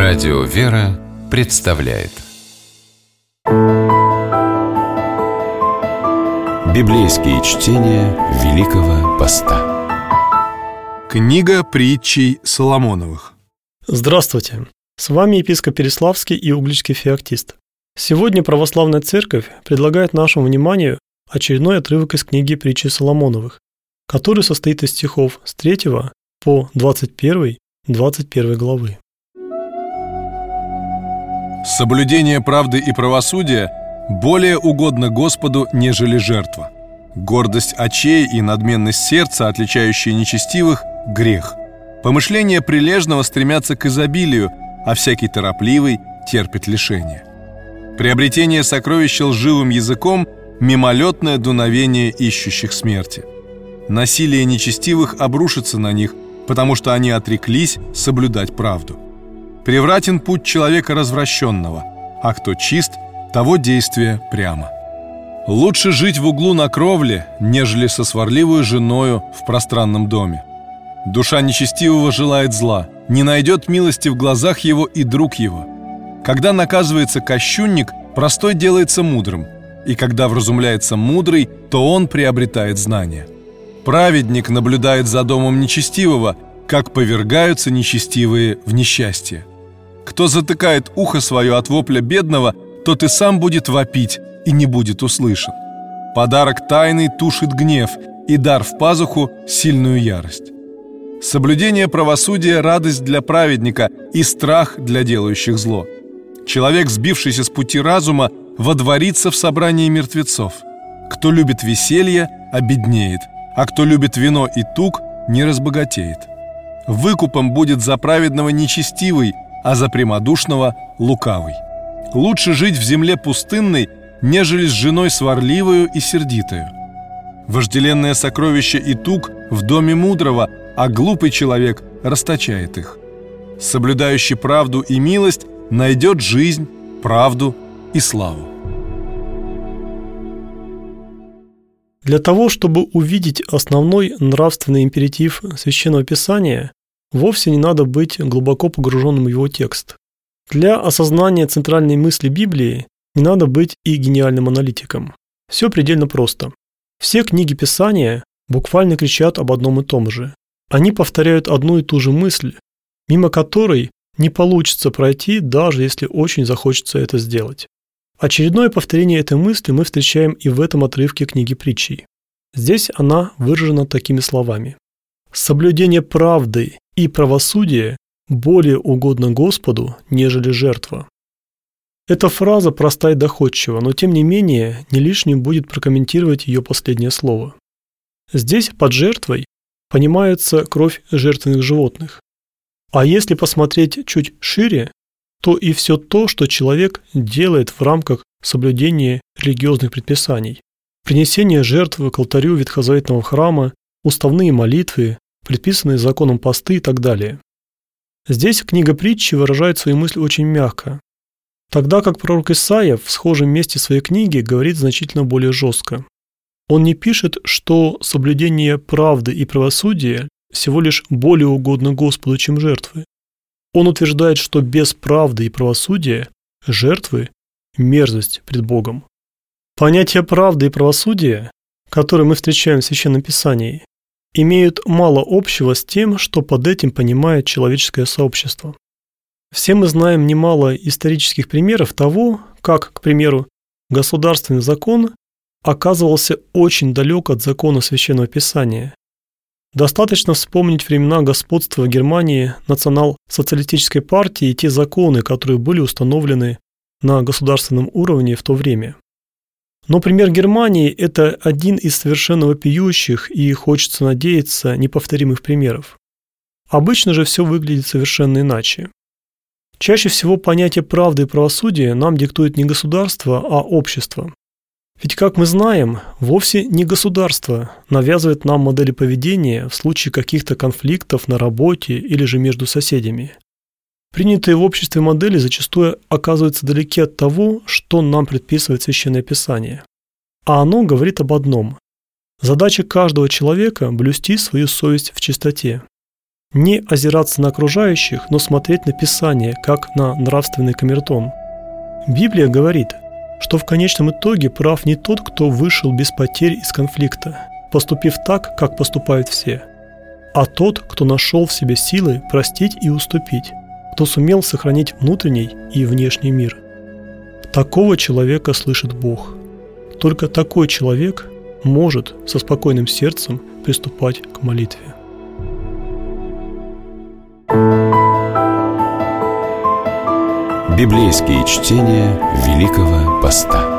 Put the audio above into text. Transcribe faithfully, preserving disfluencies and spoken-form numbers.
Радио «Вера» представляет Библейские чтения Великого Поста. Книга притчей Соломоновых. Здравствуйте! С вами епископ Переславский и Угличский феоктист. Сегодня Православная Церковь предлагает нашему вниманию очередной отрывок из книги притчи Соломоновых, который состоит из стихов с третьего по двадцать первый, двадцать первой главы. Соблюдение правды и правосудия более угодно Господу, нежели жертва. Гордость очей и надменность сердца, отличающие нечестивых, – грех. Помышления прилежного стремятся к изобилию, а всякий торопливый терпит лишение. Приобретение сокровища лживым языком – мимолетное дуновение ищущих смерти. Насилие нечестивых обрушится на них, потому что они отреклись соблюдать правду. Превратен путь человека развращенного, а кто чист, того действия прямо. Лучше жить в углу на кровле, нежели со сварливой женою в пространном доме. Душа нечестивого желает зла, не найдет милости в глазах его и друг его. Когда наказывается кощунник, простой делается мудрым, и когда вразумляется мудрый, то он приобретает знания. Праведник наблюдает за домом нечестивого, как повергаются нечестивые в несчастье. Кто затыкает ухо свое от вопля бедного, тот и сам будет вопить и не будет услышан. Подарок тайный тушит гнев, и дар в пазуху – сильную ярость. Соблюдение правосудия – радость для праведника и страх для делающих зло. Человек, сбившийся с пути разума, водворится в собрании мертвецов. Кто любит веселье, обеднеет, а кто любит вино и тук, не разбогатеет. Выкупом будет за праведного нечестивый, а за прямодушного – лукавый. Лучше жить в земле пустынной, нежели с женой сварливою и сердитою. Вожделенное сокровище и тук в доме мудрого, а глупый человек расточает их. Соблюдающий правду и милость найдет жизнь, правду и славу. Для того, чтобы увидеть основной нравственный императив Священного Писания, вовсе не надо быть глубоко погруженным в его текст. Для осознания центральной мысли Библии не надо быть и гениальным аналитиком. Все предельно просто. Все книги Писания буквально кричат об одном и том же. Они повторяют одну и ту же мысль, мимо которой не получится пройти, даже если очень захочется это сделать. Очередное повторение этой мысли мы встречаем и в этом отрывке книги притчей. Здесь она выражена такими словами: «Соблюдение правды и правосудия более угодно Господу, нежели жертва». Эта фраза проста и доходчива, но тем не менее не лишним будет прокомментировать ее последнее слово. Здесь под жертвой понимается кровь жертвенных животных. А если посмотреть чуть шире, то и все то, что человек делает в рамках соблюдения религиозных предписаний. Принесение жертвы к алтарю ветхозаветного храма, уставные молитвы, предписанные законом посты и так далее. Здесь книга притчи выражает свои мысли очень мягко, тогда как пророк Исаия в схожем месте своей книги говорит значительно более жестко. Он не пишет, что соблюдение правды и правосудия всего лишь более угодно Господу, чем жертвы. Он утверждает, что без правды и правосудия жертвы – мерзость пред Богом. Понятия правды и правосудия, которые мы встречаем в Священном Писании, имеют мало общего с тем, что под этим понимает человеческое сообщество. Все мы знаем немало исторических примеров того, как, к примеру, государственный закон оказывался очень далек от закона Священного Писания. Достаточно вспомнить времена господства в Германии национал-социалистической партии и те законы, которые были установлены на государственном уровне в то время. Но пример Германии – это один из совершенно вопиющих и, хочется надеяться, неповторимых примеров. Обычно же все выглядит совершенно иначе. Чаще всего понятие правды и правосудия нам диктует не государство, а общество. Ведь, как мы знаем, вовсе не государство навязывает нам модели поведения в случае каких-то конфликтов на работе или же между соседями. Принятые в обществе модели зачастую оказываются далеки от того, что нам предписывает Священное Писание. А оно говорит об одном. Задача каждого человека – блюсти свою совесть в чистоте. Не озираться на окружающих, но смотреть на Писание, как на нравственный камертон. Библия говорит, что в конечном итоге прав не тот, кто вышел без потерь из конфликта, поступив так, как поступают все, а тот, кто нашел в себе силы простить и уступить, кто сумел сохранить внутренний и внешний мир. Такого человека слышит Бог. Только такой человек может со спокойным сердцем приступать к молитве. Библейские чтения Великого Поста.